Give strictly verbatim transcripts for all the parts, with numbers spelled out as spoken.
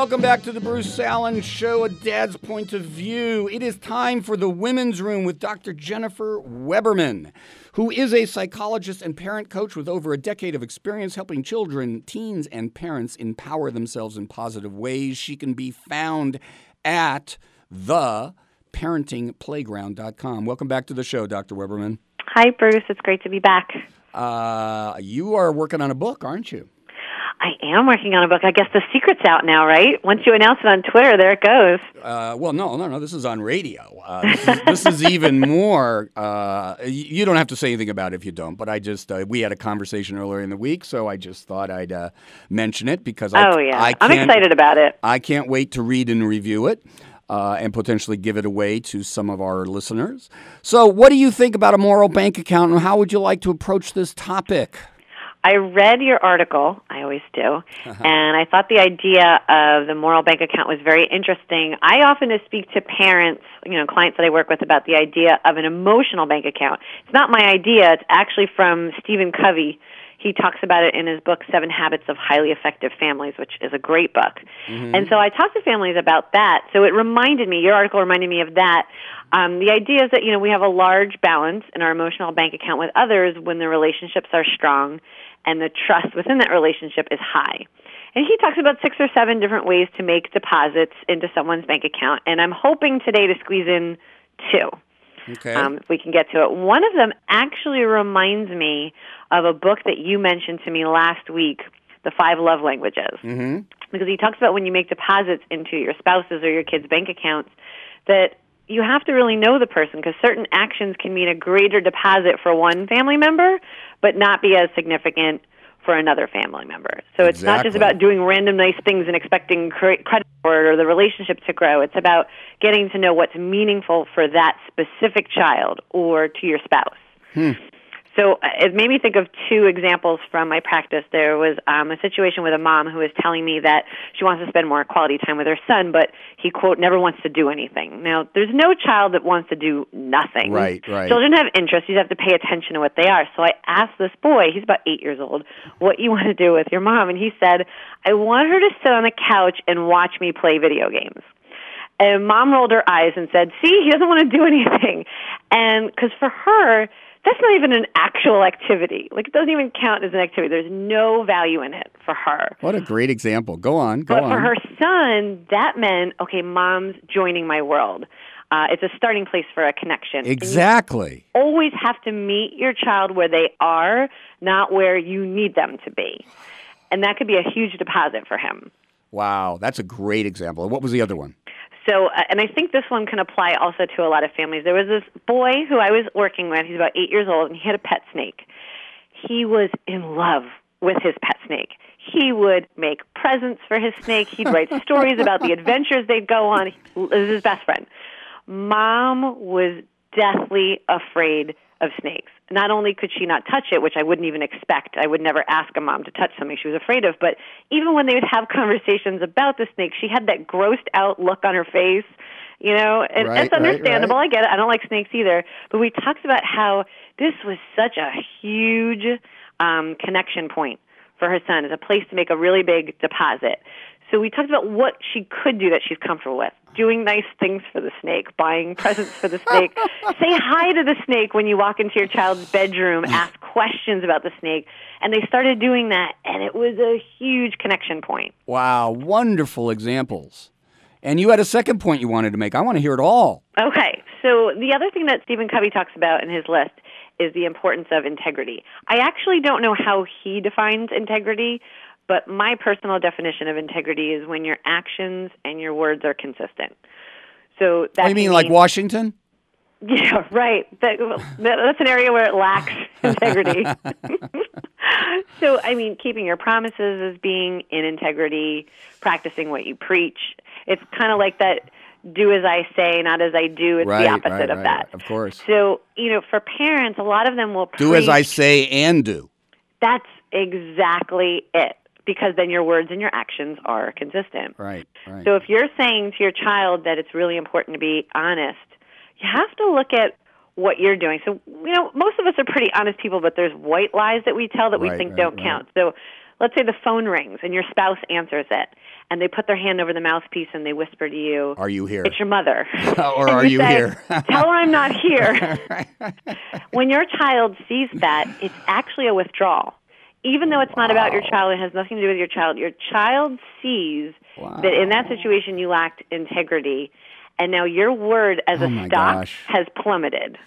welcome back to the Bruce Allen Show, A Dad's Point of View. It is time for the Women's Room with Doctor Jennifer Weberman, who is a psychologist and parent coach with over a decade of experience helping children, teens, and parents empower themselves in positive ways. She can be found at the parenting playground dot com. Welcome back to the show, Doctor Weberman. Hi, Bruce. It's great to be back. Uh, you are working on a book, aren't you? I am working on a book. I guess the secret's out now, right? Once you announce it on Twitter, there it goes. Uh, well, no, no, no. This is on radio. Uh, this, is, this is even more. Uh, you don't have to say anything about it if you don't. But I just uh, we had a conversation earlier in the week, so I just thought I'd uh, mention it because I, oh yeah, I I'm excited about it. I can't wait to read and review it. Uh, and potentially give it away to some of our listeners. So what do you think about a moral bank account, and how would you like to approach this topic? I read your article, I always do, uh-huh. and I thought the idea of the moral bank account was very interesting. I often speak to parents, you know, clients that I work with about the idea of an emotional bank account. It's not my idea. It's actually from Stephen Covey. He talks about it in his book, Seven Habits of Highly Effective Families, which is a great book. Mm-hmm. And so I talked to families about that. So it reminded me, your article reminded me of that. Um, the idea is that, you know, we have a large balance in our emotional bank account with others when the relationships are strong and the trust within that relationship is high. And he talks about six or seven different ways to make deposits into someone's bank account. And I'm hoping today to squeeze in two. Okay. Um, if we can get to it. One of them actually reminds me of a book that you mentioned to me last week, The Five Love Languages. Mm-hmm. Because he talks about when you make deposits into your spouse's or your kids' bank accounts, that you have to really know the person, because certain actions can mean a greater deposit for one family member, but not be as significant for another family member. So it's Exactly. not just about doing random nice things and expecting credit for it or the relationship to grow. It's about getting to know what's meaningful for that specific child or to your spouse. Hmm. So it made me think of two examples from my practice. There was um, a situation with a mom who was telling me that she wants to spend more quality time with her son, but he, quote, never wants to do anything. Now, there's no child that wants to do nothing. Right, right. Children have interests. You have to pay attention to what they are. So I asked this boy, he's about eight years old, what you want to do with your mom. And he said, I want her to sit on the couch and watch me play video games. And Mom rolled her eyes and said, see, he doesn't want to do anything. And because for her, that's not even an actual activity. Like, it doesn't even count as an activity. There's no value in it for her. What a great example. Go on, go but on. But for her son, that meant, okay, Mom's joining my world. Uh, it's a starting place for a connection. Exactly. You always have to meet your child where they are, not where you need them to be. And that could be a huge deposit for him. Wow, that's a great example. What was the other one? So, uh, and I think this one can apply also to a lot of families. There was this boy who I was working with. He's about eight years old, and he had a pet snake. He was in love with his pet snake. He would make presents for his snake. He'd write stories about the adventures they'd go on. He was his best friend. Mom was deathly afraid of snakes. Not only could she not touch it, which I wouldn't even expect. I would never ask a mom to touch something she was afraid of. But even when they would have conversations about the snake, she had that grossed out look on her face, you know, and right, it's understandable. Right, right. I get it. I don't like snakes either. But we talked about how this was such a huge um, connection point for her son, as a place to make a really big deposit. So we talked about what she could do that she's comfortable with. Doing nice things for the snake, buying presents for the snake. Say hi to the snake when you walk into your child's bedroom. Ask questions about the snake. And they started doing that, and it was a huge connection point. Wow, wonderful examples. And you had a second point you wanted to make. I want to hear it all. Okay, so the other thing that Stephen Covey talks about in his list is the importance of integrity. I actually don't know how he defines integrity, but my personal definition of integrity is when your actions and your words are consistent. So that oh, you mean like Washington? Yeah, right. That, that's an area where it lacks integrity. So, I mean, keeping your promises as being in integrity, practicing what you preach. It's kind of like that do as I say, not as I do. It's right, the opposite right, of right, that. Of course. So, you know, for parents, a lot of them will preach. Do as I say and do. That's exactly it. Because then your words and your actions are consistent. Right, right. So if you're saying to your child that it's really important to be honest, you have to look at what you're doing. So, you know, most of us are pretty honest people, but there's white lies that we tell that we right, think right, don't right. count. So let's say the phone rings and your spouse answers it, and they put their hand over the mouthpiece and they whisper to you, "Are you here?" It's your mother. Or are you, you say, here? Tell her I'm not here. When your child sees that, it's actually a withdrawal. Even though it's wow. not about your child, it has nothing to do with your child. Your child sees wow. that in that situation you lacked integrity, and now your word as oh a stock gosh. has plummeted.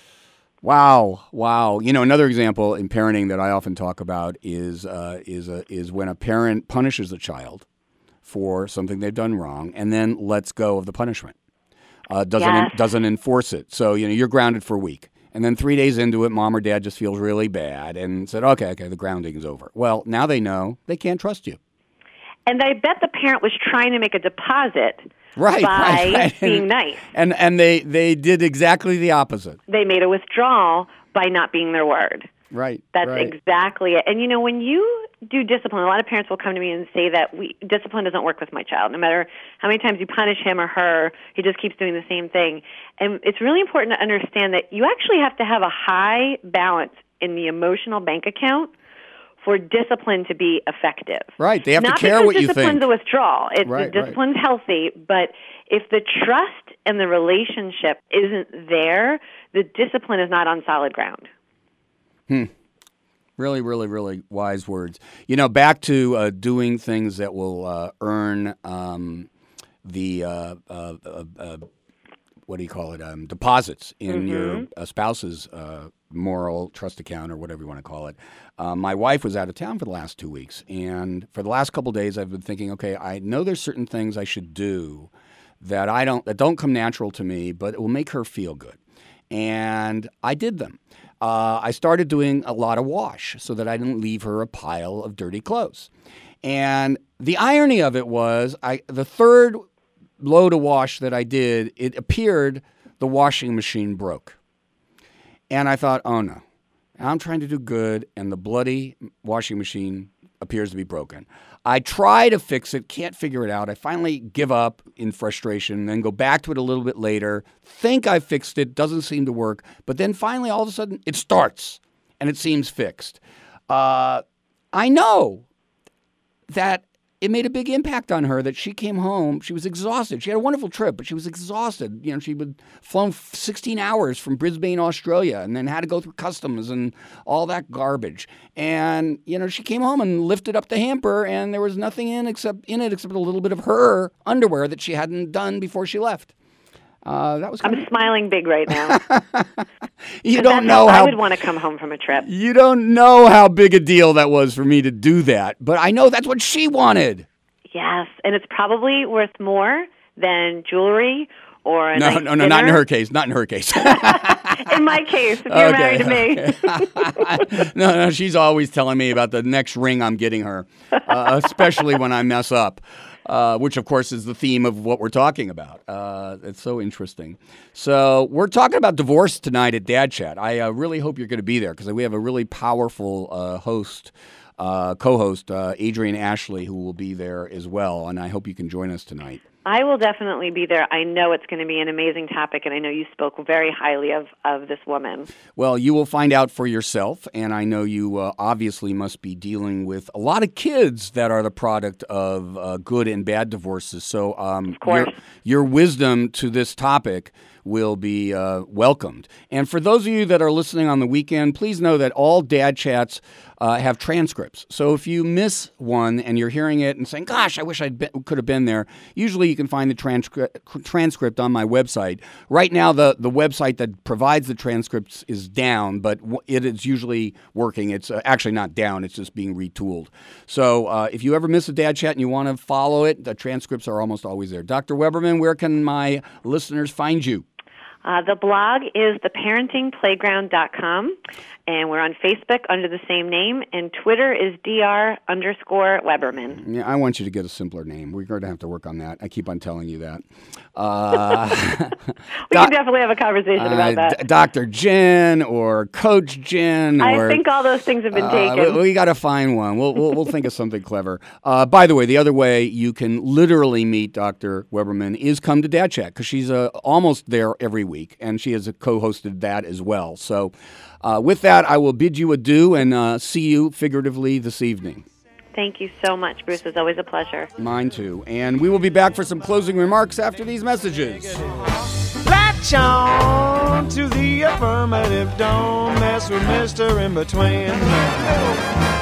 Wow, wow. You know, another example in parenting that I often talk about is uh, is a, is when a parent punishes a child for something they've done wrong and then lets go of the punishment. Uh, doesn't Yes. en- doesn't enforce it. So, you know, you're grounded for a week. And then three days into it, mom or dad just feels really bad and said, okay, okay, the grounding is over. Well, now they know they can't trust you. And I bet the parent was trying to make a deposit right, by right, right. being and, nice. And and they, they did exactly the opposite. They made a withdrawal by not being their word. Right. That's right. exactly it. And, you know, when you do discipline, a lot of parents will come to me and say that we discipline doesn't work with my child. No matter how many times you punish him or her, he just keeps doing the same thing. And it's really important to understand that you actually have to have a high balance in the emotional bank account for discipline to be effective. Right. They have Not to care what you think. Not because discipline's a withdrawal. It's, right, discipline's right. healthy, but if the trust and the relationship isn't there, the discipline is not on solid ground. Hmm. Really, really, really wise words. You know, back to uh, doing things that will uh, earn um, the, uh, uh, uh, uh, what do you call it, um, deposits in Mm-hmm. your uh, spouse's uh, moral trust account or whatever you want to call it. Uh, my wife was out of town for the last two weeks. And for the last couple of days, I've been thinking, okay, I know there's certain things I should do that I don't that don't come natural to me, but it will make her feel good. And I did them. Uh, I started doing a lot of wash so that I didn't leave her a pile of dirty clothes. And the irony of it was, I the third load of wash that I did, it appeared the washing machine broke. And I thought, oh no, I'm trying to do good, and the bloody washing machine appears to be broken. I try to fix it, can't figure it out. I finally give up in frustration, then go back to it a little bit later, think I fixed it, doesn't seem to work, but then finally all of a sudden it starts and it seems fixed. Uh, I know that it made a big impact on her that she came home. She was exhausted. She had a wonderful trip, but she was exhausted. You know, she had flown sixteen hours from Brisbane, Australia, and then had to go through customs and all that garbage. And, you know, she came home and lifted up the hamper, and there was nothing in except in it except a little bit of her underwear that she hadn't done before she left. Uh, that was. I'm of... smiling big right now. You don't know how how I would want to come home from a trip. You don't know how big a deal that was for me to do that, but I know that's what she wanted. Yes, and it's probably worth more than jewelry or a no, nice no, no, not in dinner. her case. Not in her case. In my case, if you're Okay, married to me. okay. no, no, she's always telling me about the next ring I'm getting her, uh, especially when I mess up. Uh, which, of course, is the theme of what we're talking about. Uh, it's so interesting. So we're talking about divorce tonight at Dad Chat. I uh, really hope you're going to be there because we have a really powerful uh, host, uh, co-host, uh, Adrienne Ashley, who will be there as well, and I hope you can join us tonight. I will definitely be there. I know it's going to be an amazing topic, and I know you spoke very highly of, of this woman. Well, you will find out for yourself, and I know you uh, obviously must be dealing with a lot of kids that are the product of uh, good and bad divorces. So um, of course. Your, your wisdom to this topic will be uh, welcomed. And for those of you that are listening on the weekend, please know that all Dad Chats uh, have transcripts. So if you miss one and you're hearing it and saying, gosh, I wish I could have been there, usually you can find the transcript transcript on my website. Right now, the, the website that provides the transcripts is down, but it is usually working. It's uh, actually not down. It's just being retooled. So uh, if you ever miss a Dad Chat and you want to follow it, the transcripts are almost always there. Doctor Weberman, where can my listeners find you? Uh, the blog is the parenting playground dot com, and we're on Facebook under the same name, and Twitter is dr underscore Weberman. Yeah, I want you to get a simpler name. We're going to have to work on that. I keep on telling you that. Uh, we can definitely have a conversation uh, about that. D- Doctor Jen or Coach Jen. I or, think all those things have been uh, taken. We, we got to find one. We'll, we'll we'll think of something clever. Uh, by the way, the other way you can literally meet Doctor Weberman is come to Dad Chat because she's uh, almost there every week, and she has co-hosted that as well. So uh, with that, I will bid you adieu and uh, see you figuratively this evening. Thank you so much, Bruce. It's always a pleasure. Mine too. And we will be back for some closing remarks after these messages. Latch on to the affirmative. Don't mess with Mister In Between.